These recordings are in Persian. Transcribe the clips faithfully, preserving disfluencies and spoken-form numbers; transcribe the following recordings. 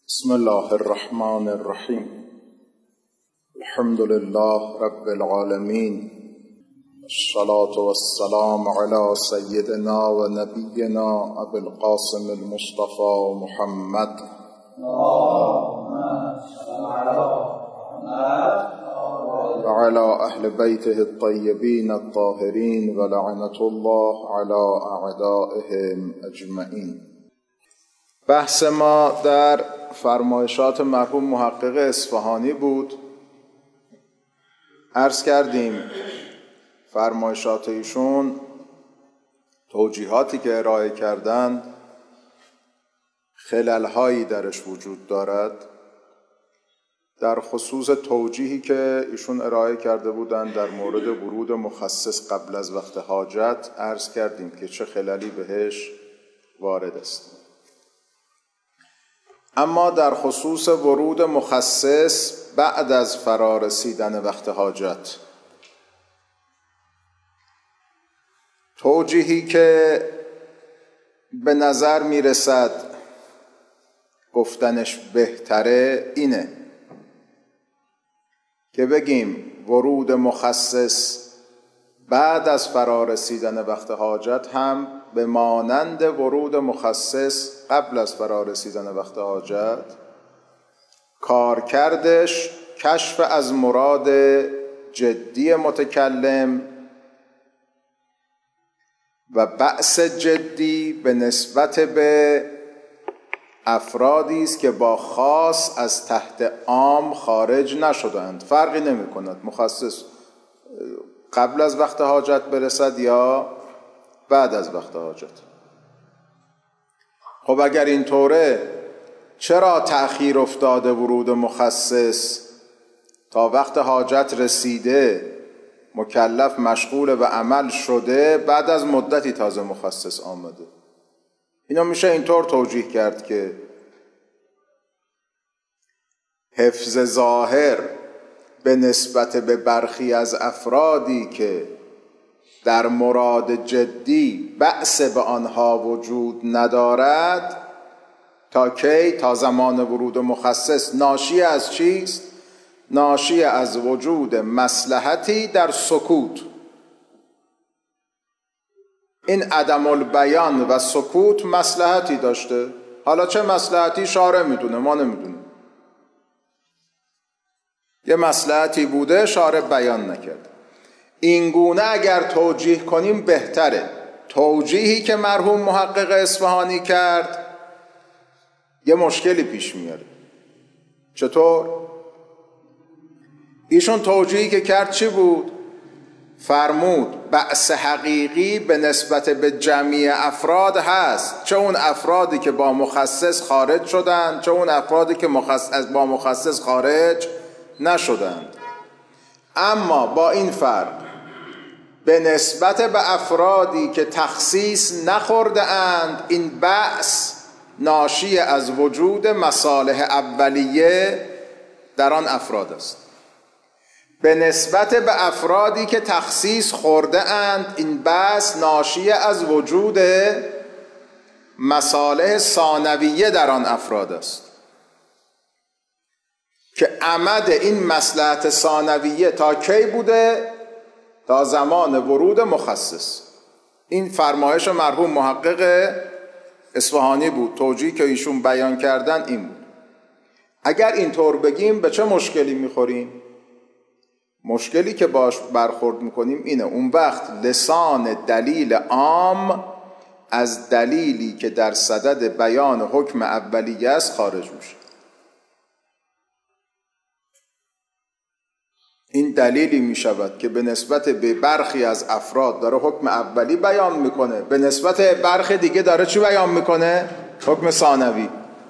بسم الله الرحمن الرحیم. الحمد لله رب العالمین، الصلاة والسلام على سیدنا و نبینا ابی القاسم المصطفى محمد و على اهل بیته الطیبین الطاهرین و لعنة الله على اعدائهم اجمعین. بحث ما در فرمایشات مرحوم محقق اصفهانی بود. عرض کردیم فرمایشات ایشون، توجیهاتی که ارائه کردند خلل‌هایی درش وجود دارد. در خصوص توجیهی که ایشون ارائه کرده بودند در مورد ورود مخصص قبل از وقت حاجت، عرض کردیم که چه خللی بهش وارد است. اما در خصوص ورود مخصص بعد از فرا رسیدن وقت حاجت، توجیهی که به نظر می رسد گفتنش بهتره اینه که بگیم ورود مخصص بعد از فرا رسیدن وقت حاجت هم به مانند ورود مخصص قبل از فرا رسیدن وقت حاجت کارکردش کشف از مراد جدی متکلم و بحث جدی به نسبت به افرادی است که با خاص از تحت عام خارج نشدند. فرقی نمی کند مخصص قبل از وقت حاجت برسد یا بعد از وقت حاجت. خب اگر اینطوره چرا تأخیر افتاده ورود مخصص تا وقت حاجت رسیده، مکلف مشغول به عمل شده، بعد از مدتی تازه مخصص آمده؟ اینا میشه اینطور توجیه کرد که حفظ ظاهر به نسبت به برخی از افرادی که در مراد جدی بأس به آنها وجود ندارد تا کی؟ تا زمان ورود مخصص. ناشی از چیست؟ ناشی از وجود مصلحتی در سکوت. این عدم البیان و سکوت مصلحتی داشته. حالا چه مصلحتی شارع میدونه، ما نمیدونیم. یه مصلحتی بوده، شارع بیان نکرد. این گونه اگر توجیه کنیم بهتره. توجیهی که مرحوم محقق اصفهانی کرد یه مشکلی پیش میاره. چطور؟ ایشون توجیهی که کرد چی بود؟ فرمود بأس حقیقی به نسبت به جمعی افراد هست، چه اون افرادی که با مخصص خارج شدند، چه اون افرادی که مخصص با مخصص خارج نشدند. اما با این فرق، به نسبت به افرادی که تخصیص نخورده اند، این بأس ناشی از وجود مصالح اولیه در آن افراد است. به نسبت به افرادی که تخصیص خورده اند، این بأس ناشی از وجود مصالح ثانویه در آن افراد است که عمد این مصلحت ثانویه تا کی بوده؟ تا زمان ورود مخصص. این فرمایش مرحوم محقق اصفهانی بود. توجیهی که ایشون بیان کردن این بود. اگر اینطور بگیم به چه مشکلی میخوریم؟ مشکلی که باش برخورد میکنیم اینه، اون وقت لسان دلیل عام از دلیلی که در صدد بیان حکم اولیه است خارج میشه. این دلیلی میشود که به نسبت به برخی از افراد داره حکم اولی بیان میکنه، به نسبت برخی دیگه داره چی بیان میکنه؟ حکم ثانوی.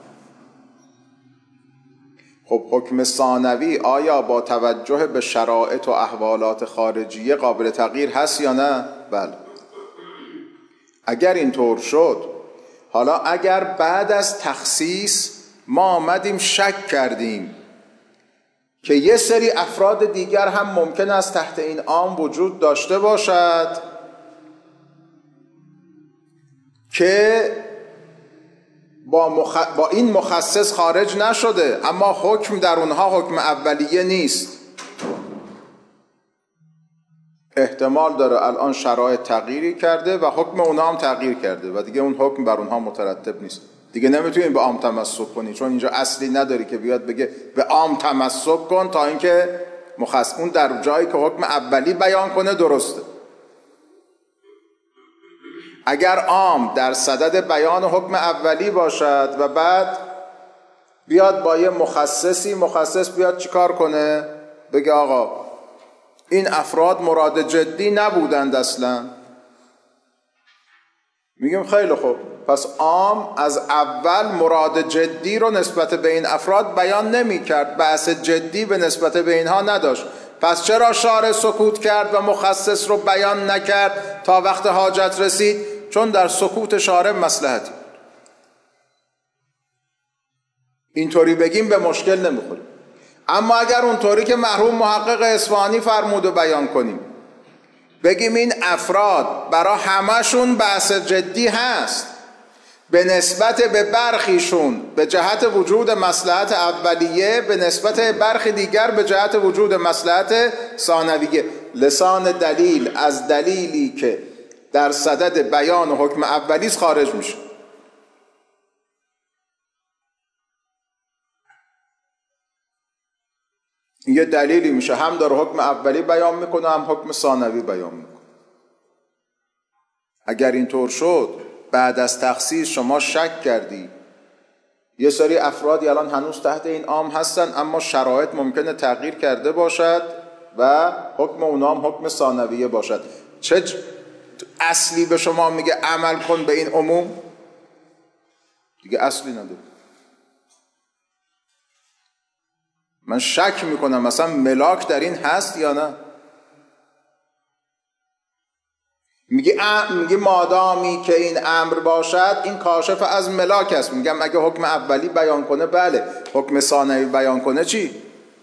خب حکم ثانوی آیا با توجه به شرایط و احوالات خارجیه قابل تغییر هست یا نه؟ بله. اگر اینطور شد، حالا اگر بعد از تخصیص ما آمدیم شک کردیم که یه سری افراد دیگر هم ممکن است تحت این عام وجود داشته باشد که با, مخ... با این مخصص خارج نشده، اما حکم در اونها حکم اولیه نیست. احتمال داره الان شرایط تغییری کرده و حکم اونها هم تغییر کرده و دیگه اون حکم بر اونها مترتب نیست. دیگه نمیتونی به عام تمسک کنی، چون اینجا اصلی نداری که بیاد بگه به عام تمسک کن تا اینکه مخصص. اون در جایی که حکم اولی بیان کنه درسته. اگر عام در صدد بیان حکم اولی باشد و بعد بیاد با یه مخصصی، مخصص بیاد چیکار کنه؟ بگه آقا این افراد مراد جدی نبودند اصلا. میگیم خیلی خوب، پس عام از اول مراد جدی رو نسبت به این افراد بیان نمی کرد، بحث جدی به نسبت به اینها نداشت. پس چرا شارع سکوت کرد و مخصص رو بیان نکرد تا وقت حاجت رسید؟ چون در سکوت شارع مصلحتی. اینطوری بگیم به مشکل نمیخوریم. اما اگر اونطوری که مرحوم محقق اصفهانی فرمود و بیان کنیم، بگیم این افراد برای همشون بحث جدی هست، به نسبت به برخیشون به جهت وجود مصلحت اولیه، به نسبت برخی دیگر به جهت وجود مصلحت ثانویه، لسان دلیل از دلیلی که در صدد بیان حکم اولیست خارج میشه. یه دلیلی میشه هم داره حکم اولی بیان میکنه هم حکم ثانوی بیان میکنه. اگر اینطور شد بعد از تخصیص شما شک کردی یه سری افرادی الان هنوز تحت این عام هستن اما شرایط ممکنه تغییر کرده باشد و حکم اونا هم حکم ثانویه باشد، چه اصلی به شما میگه عمل کن به این عموم؟ دیگه اصلی نداره. من شک میکنم مثلا ملاک در این هست یا نه. میگه میگه مادامی که این امر باشد این کاشف از ملاک است. میگم اگه حکم اولی بیان کنه بله، حکم ثانوی بیان کنه چی؟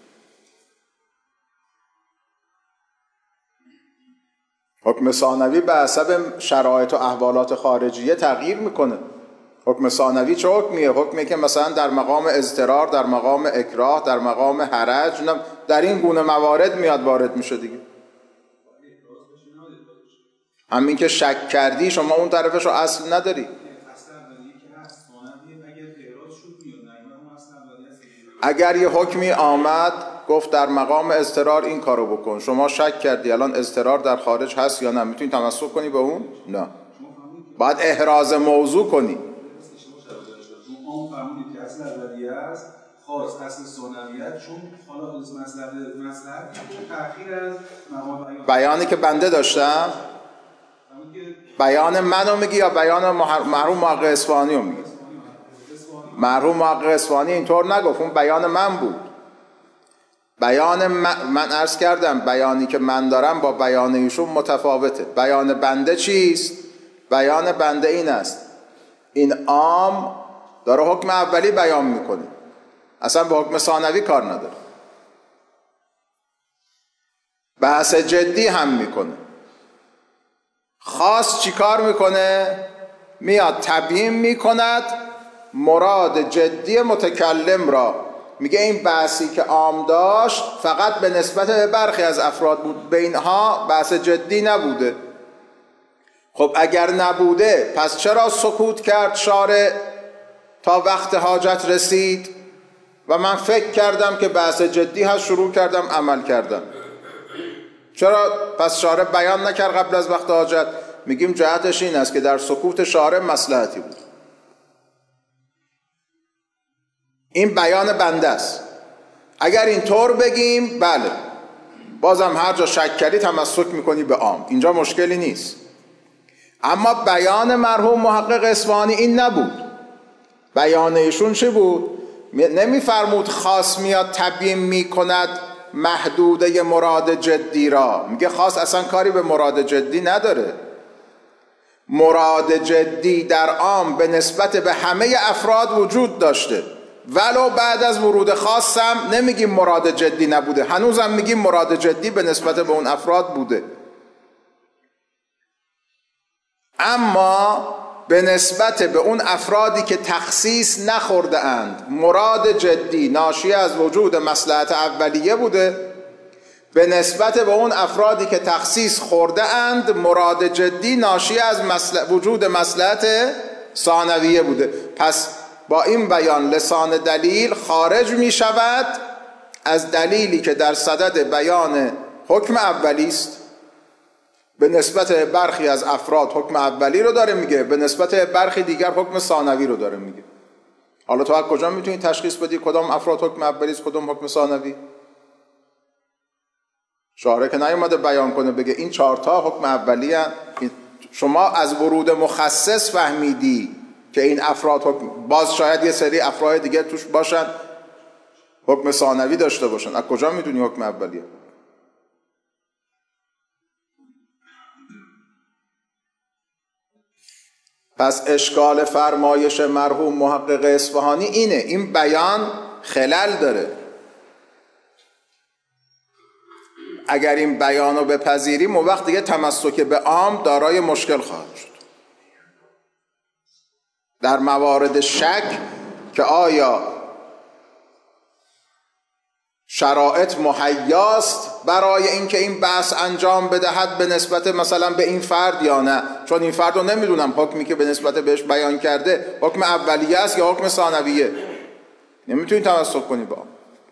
حکم ثانوی به حسب شرایط و احوالات خارجیه تغییر میکنه. حکم ثانوی چه حکمیه؟ حکمی که مثلا در مقام اضطرار، در مقام اکراه، در مقام حرج، در این گونه موارد میاد وارد میشه دیگه. همین که شک کردی شما اون طرفش رو اصل نداری. اگر یه حکمی آمد گفت در مقام اضطرار این کارو بکن، شما شک کردی الان اضطرار در خارج هست یا نه، میتونی تمسک کنی به اون؟ نه، باید احراز موضوع کنی. اون فرمودید که اصل اولیه است، خاص اصل ثانویت، چون حالا خودش مصلحت مصلحت تأخیر از مقام بیان. بیانی که بنده داشتم بیان منو میگی یا بیان مرحوم محقق اصفهانی رو میگی؟ مرحوم محقق اصفهانی اینطور نگفت، اون بیان من بود. بیان من, من عرض کردم بیانی که من دارم با بیان ایشون متفاوته. بیان بنده چیست؟ بیان بنده این است این عام داره حکم اولی بیان میکنه، اصلا به حکم ثانوی کار نداره، بحث جدی هم میکنه. خاص چی کار میکنه؟ میاد تبیین میکند مراد جدی متکلم را. میگه این بحثی که عام داشت فقط به نسبت به برخی از افراد بود، به اینها بحث جدی نبوده. خب اگر نبوده پس چرا سکوت کرد شارع تا وقت حاجت رسید و من فکر کردم که بحث جدی هست شروع کردم عمل کردم؟ چرا پس شارع بیان نکرد قبل از وقت حاجت؟ میگیم جهتش این است که در سکوت شارع مصلحتی بود. این بیان بنده است. اگر اینطور بگیم بله، بازم هر جا شک کردی تمسک میکنی به عام، اینجا مشکلی نیست. اما بیان مرحوم محقق اصفهانی این نبود. بیان ایشون چه بود؟ نمیفرمود خاص میاد تبیین میکند محدوده مراد جدی را. میگه خاص اصلا کاری به مراد جدی نداره. مراد جدی در عام به نسبت به همه افراد وجود داشته، ولو بعد از ورود خاصم نمیگیم مراد جدی نبوده، هنوزم میگیم مراد جدی به نسبت به اون افراد بوده. اما به نسبت به اون افرادی که تخصیص نخورده اند مراد جدی ناشی از وجود مصلحت اولیه بوده، به نسبت به اون افرادی که تخصیص خورده اند مراد جدی ناشی از مصلح... وجود مصلحت ثانویه بوده. پس با این بیان لسان دلیل خارج می شود از دلیلی که در صدد بیان حکم اولی است. به نسبت برخی از افراد حکم اولی رو داره میگه، به نسبت برخی دیگر حکم ثانوی رو داره میگه. حالا تو از کجا میتونی تشخیص بدی کدام افراد حکم اولی است کدام حکم ثانوی؟ شارع که نیومده بیان کنه بگه این چهار تا حکم اولی هست. شما از ورود مخصص فهمیدی که این افراد حکم، باز شاید یه سری افراد دیگه توش باشن حکم ثانوی داشته باشن، از کجا میدونی حکم اولیه؟ پس اشکال فرمایش مرحوم محقق اصفهانی اینه، این بیان خلل داره. اگر این بیان رو بپذیریم اون وقت دیگه تمسک به عام دارای مشکل خواهد شد. در موارد شک که آیا شرایط مهیاست برای اینکه این بحث انجام بدهد به نسبت مثلا به این فرد یا نه، چون این فرد رو نمیدونم حکمی که به نسبت بهش بیان کرده حکم اولیه است یا حکم ثانویه، نمیتونی تمسک کنی با.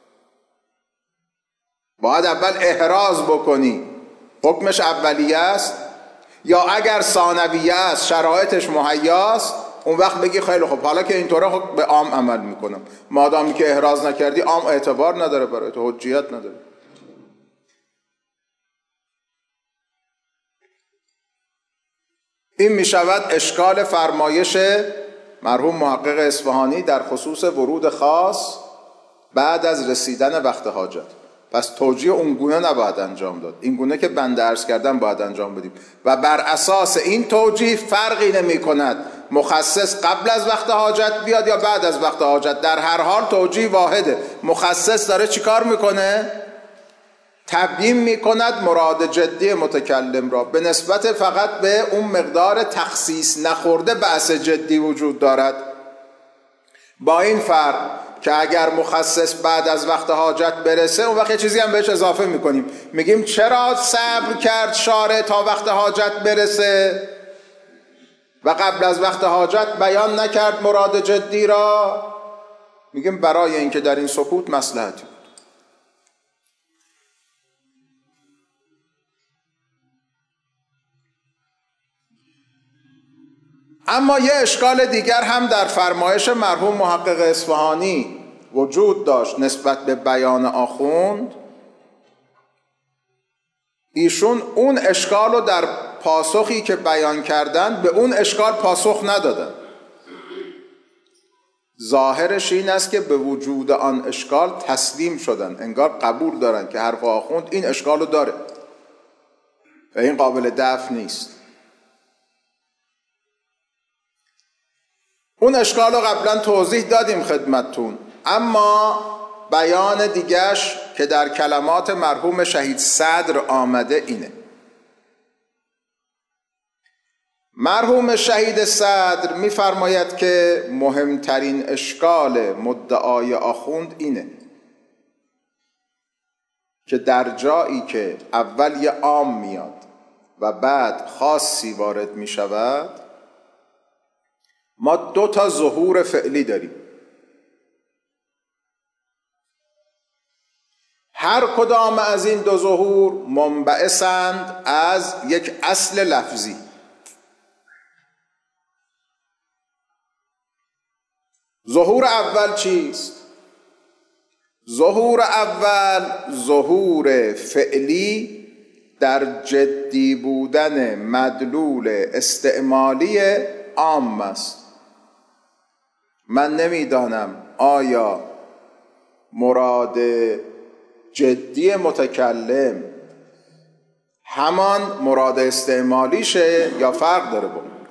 باید اول احراز بکنی حکمش اولیه است یا اگر ثانویه است شرایطش مهیاست، اون وقت بگی خیلی خب حالا که اینطوره حکم به عام عمل میکنم. مادامی که احراز نکردی عام اعتبار نداره، برای تو حجیت نداره. این میشود اشکال فرمایش مرحوم محقق اصفهانی در خصوص ورود خاص بعد از رسیدن وقت حاجت. پس توجیه اونگونه نباید انجام داد، این گونه که بنده عرض کردم باید انجام بدیم و بر اساس این توجیه فرقی نمی کند مخصص قبل از وقت حاجت بیاد یا بعد از وقت حاجت، در هر حال توجیه واحده. مخصص داره چیکار میکنه؟ تبیین میکند مراد جدی متکلم را، به نسبت فقط به اون مقدار تخصیص نخورده بحث جدی وجود دارد. با این فرق که اگر مخصص بعد از وقت حاجت برسه اون وقت یه چیزی هم بهش اضافه میکنیم، میگیم چرا صبر کرد شارع تا وقت حاجت برسه و قبل از وقت حاجت بیان نکرد مراد جدی را؟ میگیم برای اینکه در این سکوت مصلحتی بود. اما یه اشکال دیگر هم در فرمایش مرحوم محقق اصفهانی وجود داشت نسبت به بیان آخوند. ایشون اون اشکال رو در پاسخی که بیان کردن به اون اشکال پاسخ ندادن. ظاهرش این است که به وجود آن اشکال تسلیم شدن، انگار قبول دارن که حرف آخوند این اشکال رو داره و این قابل دفع نیست. اون اشکال رو قبلا توضیح دادیم خدمتتون، اما بیان دیگرش که در کلمات مرحوم شهید صدر آمده اینه. مرحوم شهید صدر می‌فرماید که مهمترین اشکال مدعای آخوند اینه که در جایی که اول یه عام میاد و بعد خاصی وارد می شود ما دو تا ظهور فعلی داریم. هر کدام از این دو ظهور منبعثند از یک اصل لفظی. ظهور اول چیست؟ ظهور اول ظهور فعلی در جدی بودن مدلول استعمالی عام است. من نمیدانم آیا مراد جدی متکلم همان مراد استعمالیشه یا فرق داره با اون؟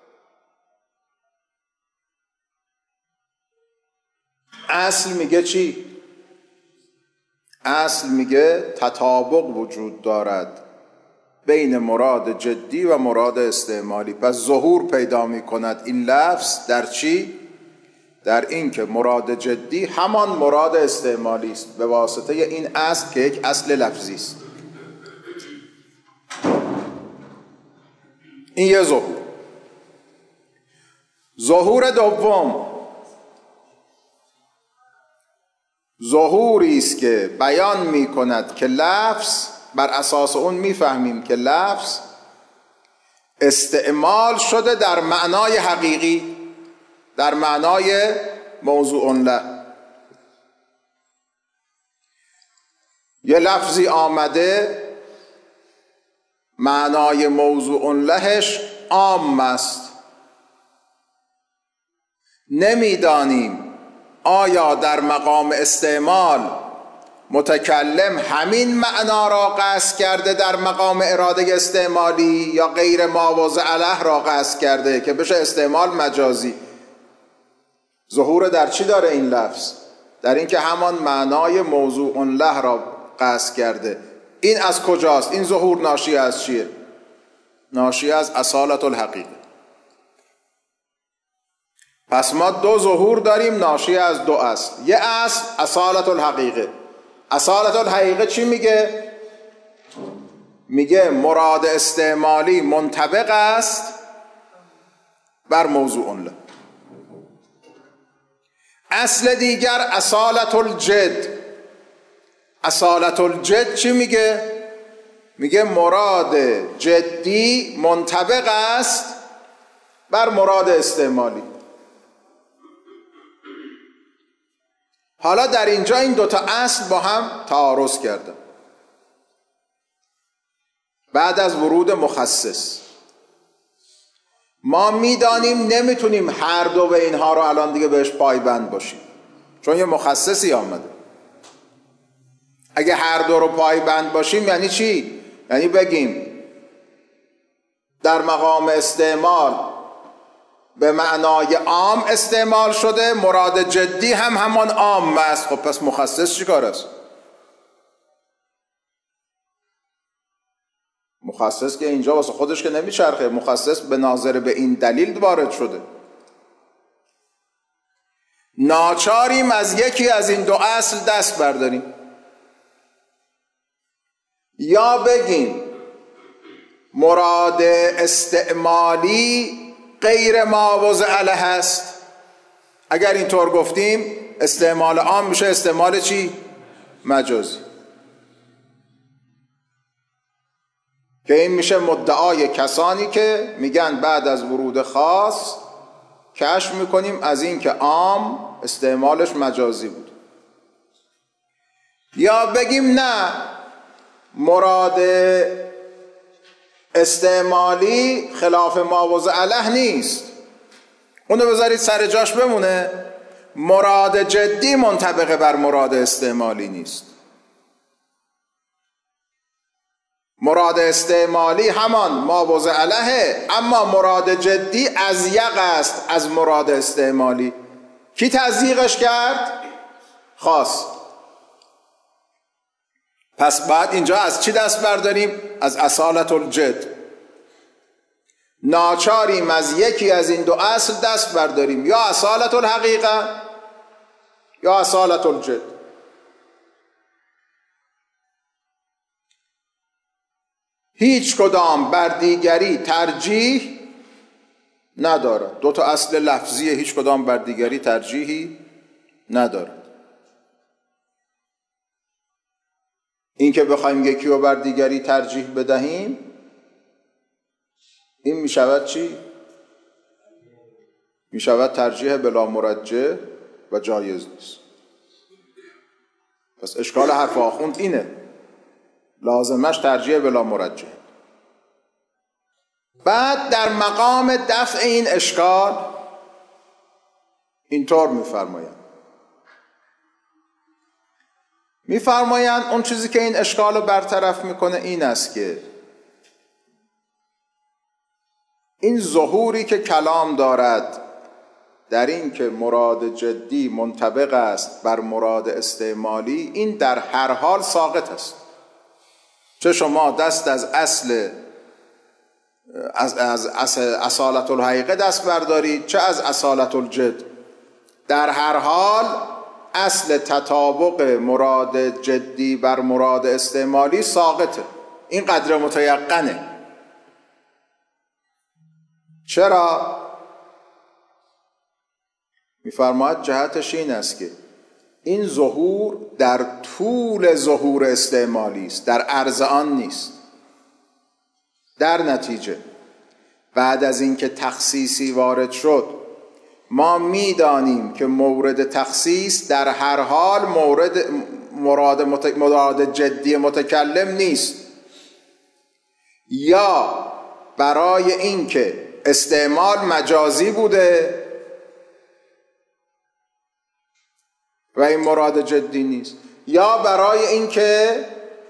اصل میگه چی؟ اصل میگه تطابق وجود دارد بین مراد جدی و مراد استعمالی. پس ظهور پیدا می کند این لفظ در چی؟ در این که مراد جدی همان مراد استعمالی است به واسطه این اصل که یک اصل لفظی است. این یه ظهور. ظهور دوم ظهوری است که بیان می کند که لفظ، بر اساس اون میفهمیم که لفظ استعمال شده در معنای حقیقی، در معنای موضوع له. یه لفظی آمده معنای موضوع لهش عام است، نمیدانیم آیا در مقام استعمال متکلم همین معنا را قصد کرده در مقام اراده استعمالی یا غیر ماوضع علیه را قصد کرده که بشه استعمال مجازی. ظهور در چی داره این لفظ؟ در این که همان معنای موضوع له را قصد کرده. این از کجاست؟ این ظهور ناشی از چیه؟ ناشی از اصالت الحقیقه. پس ما دو ظهور داریم ناشی از دو اصل. یه اصل اصالت الحقیقه. اصالت الحقیقه چی میگه؟ میگه مراد استعمالی منطبق است بر موضوع له. اصل دیگر اصالت الجد. اصالت الجد چی میگه؟ میگه مراد جدی منطبق است بر مراد استعمالی. حالا در اینجا این دوتا اصل با هم تعارض کردن. بعد از ورود مخصص ما میدانیم نمیتونیم هر دو به اینها رو الان دیگه بهش پایبند باشیم، چون یه مخصصی آمده. اگه هر دو رو پایبند باشیم یعنی چی؟ یعنی بگیم در مقام استعمال به معنای عام استعمال شده، مراد جدی هم همان عام است. خب پس مخصص چی کار است؟ مخصص که اینجا واسه خودش که نمیچرخه، مخصص به ناظر به این دلیل وارد شده. ناچاریم از یکی از این دو اصل دست برداریم. یا بگیم مراد استعمالی غیر ماوضع علیه است. اگر اینطور گفتیم استعمال عام میشه استعمال چی؟ مجازی. که این میشه مدعای کسانی که میگن بعد از ورود خاص کشف میکنیم از این که عام استعمالش مجازی بود. یا بگیم نه، مراد استعمالی خلاف ماوضع علیه نیست، اونو بذارید سر جاش بمونه. مراد جدی منطبق بر مراد استعمالی نیست. مراد استعمالی همان ماوضع علیه، اما مراد جدی ازیق است از مراد استعمالی. کی تزییقش کرد؟ خاص. پس بعد اینجا از چی دست برداریم؟ از اصالت الجد. ناچاریم از یکی از این دو اصل دست برداریم، یا اصالت الحقیقه یا اصالت الجد. هیچ کدام بر دیگری ترجیح ندارد. دو تا اصل لفظی هیچ کدام بر دیگری ترجیحی ندارد. این که بخوایم یکی رو بر دیگری ترجیح بدهیم، این می شود چی؟ می شود ترجیح بلا مرجح و جایز نیست. پس اشکال حرف آخوند اینه، لازمش ترجیح بلا مرجح. بعد در مقام دفع این اشکال اینطور می‌فرمایند می‌فرمایند اون چیزی که این اشکال رو برطرف میکنه این است که این ظهوری که کلام دارد در این که مراد جدی منطبق است بر مراد استعمالی، این در هر حال ساقط است. چه شما دست از اصل از از اصالت الحقیقه دست بردارید، چه از اصالت الجد، در هر حال اصل تطابق مراد جدی بر مراد استعمالی ساقطه. این قدر متیقنه. چرا؟ می‌فرماید جهتش این است که این ظهور در طول ظهور استعمالی است، در عرض آن نیست. در نتیجه بعد از اینکه تخصیصی وارد شد، ما میدانیم که مورد تخصیص در هر حال مورد مراد, مت... مراد جدی متکلم نیست، یا برای اینکه استعمال مجازی بوده و این مراد جدی نیست، یا برای اینکه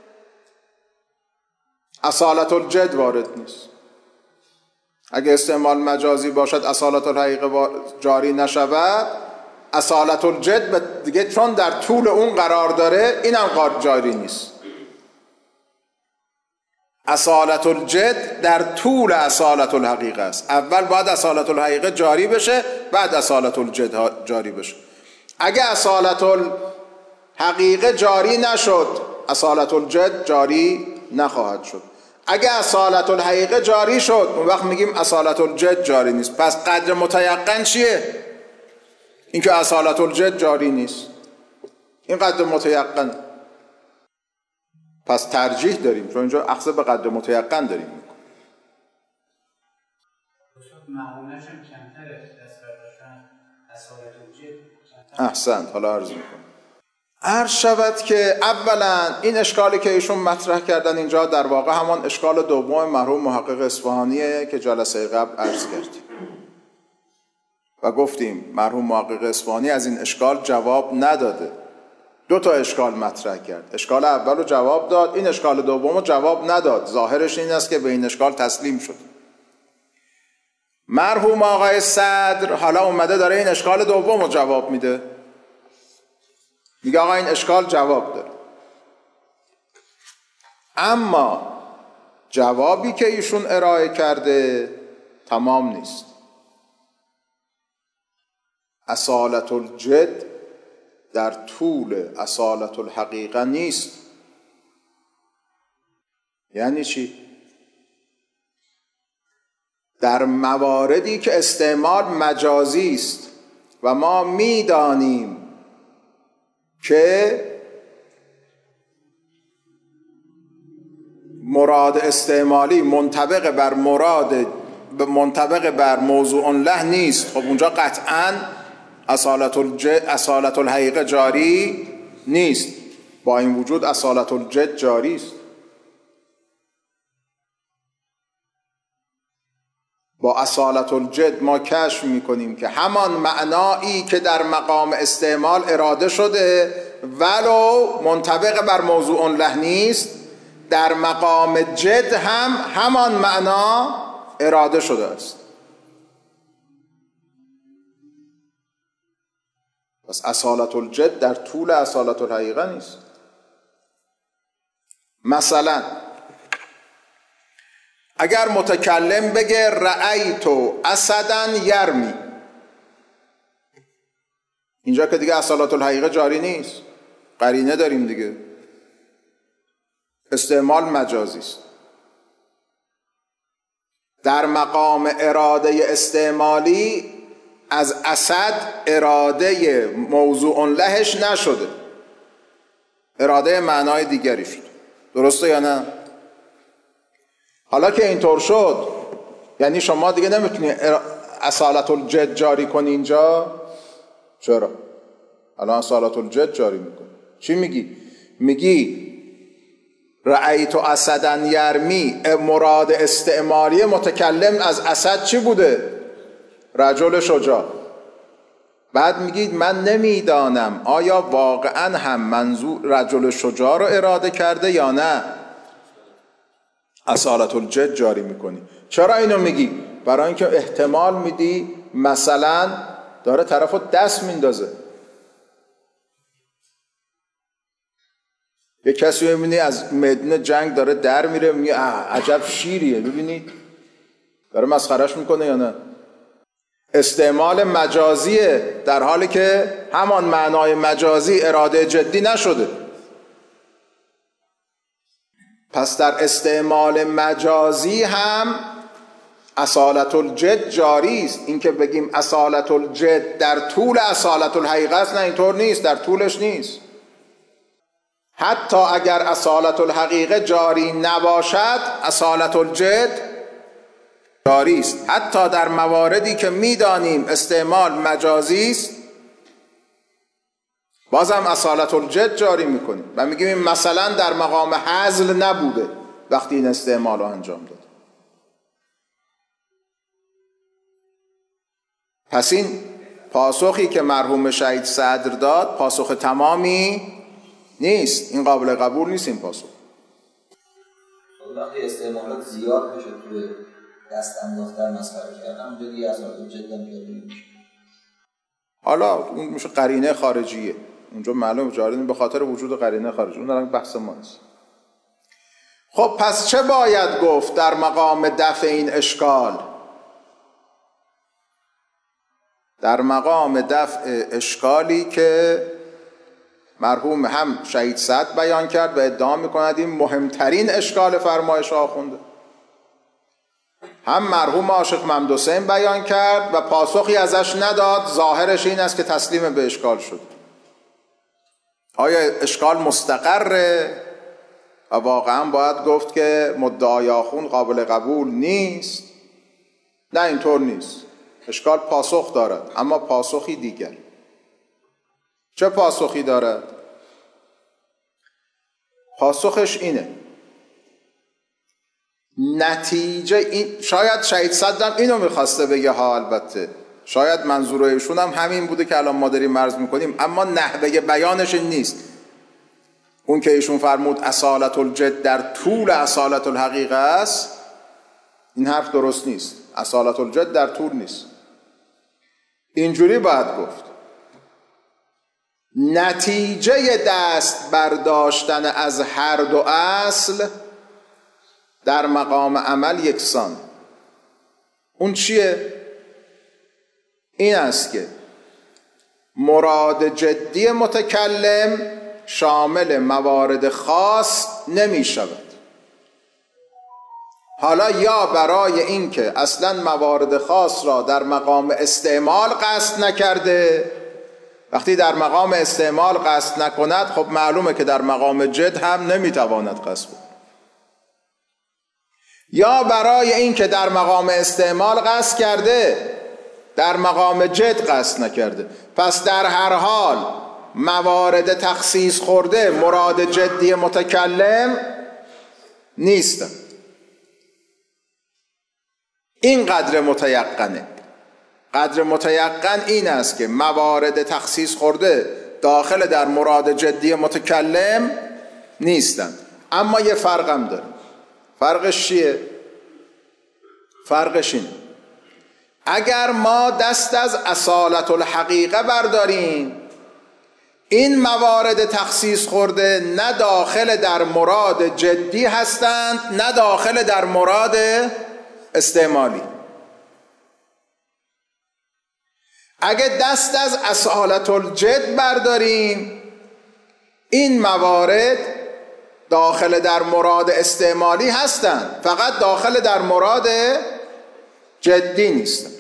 اصالت الجد وارد نیست. اگه استعمال مجازی باشد اصالت الحقیقه جاری نشود، اصالت الجد دیگه چون در طول اون قرار داره اینم جاری نیست. اصالت الجد در طول اصالت الحقیقه است. اول باید اصالت الحقیقه جاری بشه، بعد اصالت الجد جاری بشه. اگه اصالت الحقیقه جاری نشد، اصالت الجد جاری نخواهد شد. اگه اصالت الحقیقه جاری شد، اون وقت میگیم اصالت الجد جاری نیست. پس قدر متیقن چیه؟ اینکه اصالت الجد جاری نیست. این قدر متیقن. پس ترجیح داریم، چون اینجا اخذ به قدر متیقن داریم میکنیم. معمولش هم کمتره دست برداشتن اصالت الجد. احسنت. حالا عرض میکنم. عرض شود که اولا این اشکالی که ایشون مطرح کردن اینجا در واقع همان اشکال دوم مرحوم محقق اصفهانیه که جلسه قبل عرض کردیم و گفتیم مرحوم محقق اصفهانی از این اشکال جواب نداده. دو تا اشکال مطرح کرد. اشکال اول رو جواب داد، این اشکال دوم رو جواب نداد. ظاهرش این است که به این اشکال تسلیم شد. مرحوم آقای صدر حالا اومده داره این اشکال دوم رو جواب میده. میگه آقا این اشکال جواب داره، اما جوابی که ایشون ارائه کرده تمام نیست. اصالت الجد در طول اصالت الحقیقه نیست. یعنی چی؟ در مواردی که استعمال مجازی است و ما میدانیم که مراد استعمالی منطبق بر مراد منطبق بر موضوع له نیست، خب اونجا قطعاً اصالت الجد اصالت الحقیقه جاری نیست. با این وجود اصالت الجد جاری است. با اصالت الجد ما کشف میکنیم که همان معنایی که در مقام استعمال اراده شده ولو منطبق بر موضوع له نیست، در مقام جد هم همان معنا اراده شده است. پس اصالت الجد در طول اصالت الحقیقه نیست. مثلا اگر متکلم بگه رأیت اسدن یرمی، اینجا که دیگه اصالت الحقیقه جاری نیست، قرینه داریم دیگه، استعمال مجازی است. در مقام اراده استعمالی از اسد اراده موضوع لهش نشده، اراده معنای دیگری شد. درسته یا نه؟ حالا که اینطور شد، یعنی شما دیگه نمیتونی اصالت الجد جاری کنی اینجا. چرا؟ الان اصالت الجد جاری میکنی. چی میگی؟ میگی رأیت اسدن یرمی، مراد استعمالی متکلم از اسد چی بوده؟ رجل شجاع. بعد میگید من نمیدانم آیا واقعا هم منظور رجل شجاع رو اراده کرده یا نه. اصالت الجد جاری میکنی. چرا اینو میگی؟ برای اینکه احتمال میدی مثلا داره طرفو دست میندازه. یه کسی می‌بینی از میدان جنگ داره در میره، میگه عجب شیریه، ببینید داره مسخرهش میکنه یا نه؟ استعمال مجازیه، در حالی که همان معنای مجازی اراده جدی نشده. پس در استعمال مجازی هم اصالت الجد جاری است. این که بگیم اصالت الجد در طول اصالت الحقیقه است، نه، اینطور نیست، در طولش نیست. حتی اگر اصالت الحقیقه جاری نباشد، اصالت الجد جاری است. حتی در مواردی که میدانیم استعمال مجازی است، بازم اصالت الجد جاری میکنیم و میگیم مثلا در مقام هزل نبوده وقتی این استعمال رو انجام داد. پس این پاسخی که مرحوم شهید صدر داد پاسخ تمامی نیست، این قابل قبول نیست. این پاسخ وقتی استعمالات زیاد بشه توی دست انداختن مسخره کردن، اونجا دیگه اصالت جدا پیاده نمیشه. حالا اون میشه قرینه خارجیه، اونجا معلوم جاری به خاطر وجود قرینه خارجی، اون الان بحث ما نیست. خب پس چه باید گفت در مقام دفع این اشکال؟ در مقام دفع اشکالی که مرحوم هم شهید صدر بیان کرد و ادعا میکند این مهمترین اشکال فرمایش آخونده، هم مرحوم عاشق محمد حسین بیان کرد و پاسخی ازش نداد، ظاهرش این است که تسلیم به اشکال شد. آیا اشکال مستقره؟ و واقعا باید گفت که مدعای آخوند قابل قبول نیست؟ نه، اینطور نیست. اشکال پاسخ دارد، اما پاسخی دیگر. چه پاسخی دارد؟ پاسخش اینه، نتیجه این، شاید شهید صدرم اینو میخواسته بگه ها، البته شاید منظور ایشون هم همین بوده که الان ما داریم عرض میکنیم، اما نحوه بیانش این نیست. اون که ایشون فرمود اصالت الجد در طول اصالت الحقیقه است، این حرف درست نیست. اصالت الجد در طول نیست. اینجوری باید گفت نتیجه دست برداشتن از هر دو اصل در مقام عمل یکسان. اون چیه؟ این است که مراد جدی متکلم شامل موارد خاص نمی شود. حالا یا برای این که اصلا موارد خاص را در مقام استعمال قصد نکرده، وقتی در مقام استعمال قصد نکند خب معلومه که در مقام جد هم نمیتواند قصد بود. یا برای این که در مقام استعمال قصد کرده، در مقام جد قصد نکرده، پس در هر حال موارد تخصیص خورده مراد جدی متکلم نیستن. این قدر متیقنه. قدر متیقن این است که موارد تخصیص خورده داخل در مراد جدی متکلم نیستن. اما یه فرقم داره. فرقش چیه؟ فرقش اینه، اگر ما دست از اصالت الحقیقه برداریم، این موارد تخصیص خورده نه داخل در مراد جدی هستند نه داخل در مراد استعمالی. اگه دست از اصالت الجد برداریم، این موارد داخل در مراد استعمالی هستند، فقط داخل در مراد جدی نیستند.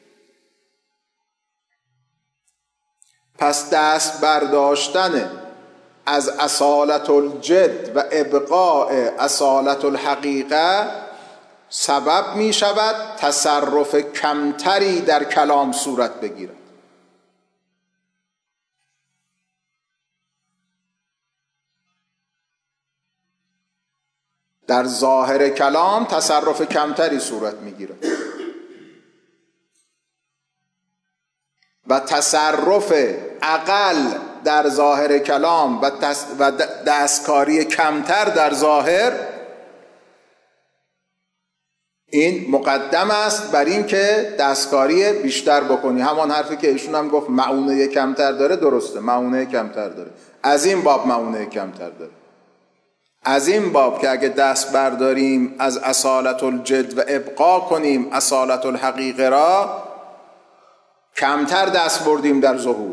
پس دست برداشتن از اصالت الجد و ابقاء اصالت الحقیقه سبب می شود تصرف کمتری در کلام صورت بگیرد. در ظاهر کلام تصرف کمتری صورت می گیرد و تصرف اقل در ظاهر کلام و, و دستکاری کمتر در ظاهر، این مقدم است بر این که دستکاری بیشتر بکنی. همان حرفی که ایشون هم گفت معونه کمتر داره، درسته، معونه کمتر داره، از این باب معونه کمتر داره. از این باب که اگه دست برداریم از اصالت الجد و ابقا کنیم اصالت الحقیقه را، کمتر دست بردیم در ظهور.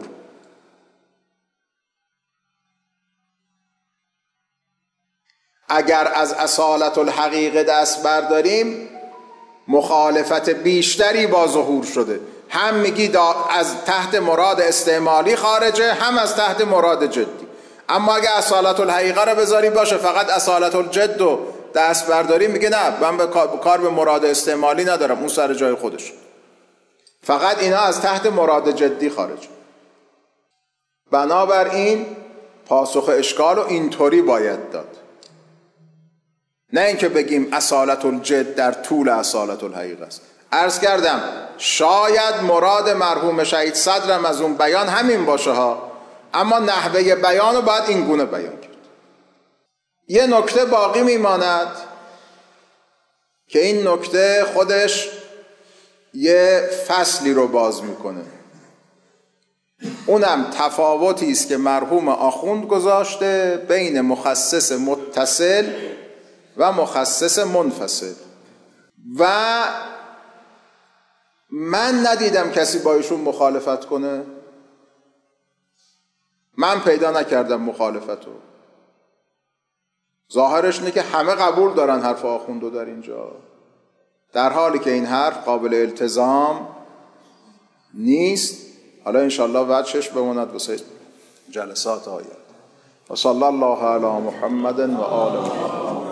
اگر از اصالت الحقیقه دست برداریم مخالفت بیشتری با ظهور شده. هم میگی از تحت مراد استعمالی خارجه، هم از تحت مراد جدی. اما اگه اصالت الحقیقه را بذاری باشه فقط اصالت الجد و دست برداری، میگه نه من به کار به مراد استعمالی ندارم، اون سر جای خودش، فقط اینا از تحت مراد جدی خارج. بنابراین پاسخ اشکال رو اینطوری باید داد، نه اینکه بگیم اصالت الجد در طول اصالت الحقیقه است. عرض کردم شاید مراد مرحوم شهید صدرم از اون بیان همین باشه ها، اما نحوه بیان رو باید این گونه بیان کرد. یه نکته باقی میماند که این نکته خودش یه فصلی رو باز میکنه، اونم تفاوتی است که مرحوم آخوند گذاشته بین مخصص متصل و مخصص منفصل، و من ندیدم کسی با ایشون مخالفت کنه، من پیدا نکردم مخالفتو. ظاهرش اینه که همه قبول دارن حرف آخوندو در اینجا، در حالی که این حرف قابل التزام نیست. حالا انشالله وجهش بماند واسه جلسات آینده. و صلی الله علی محمد و آل محمد.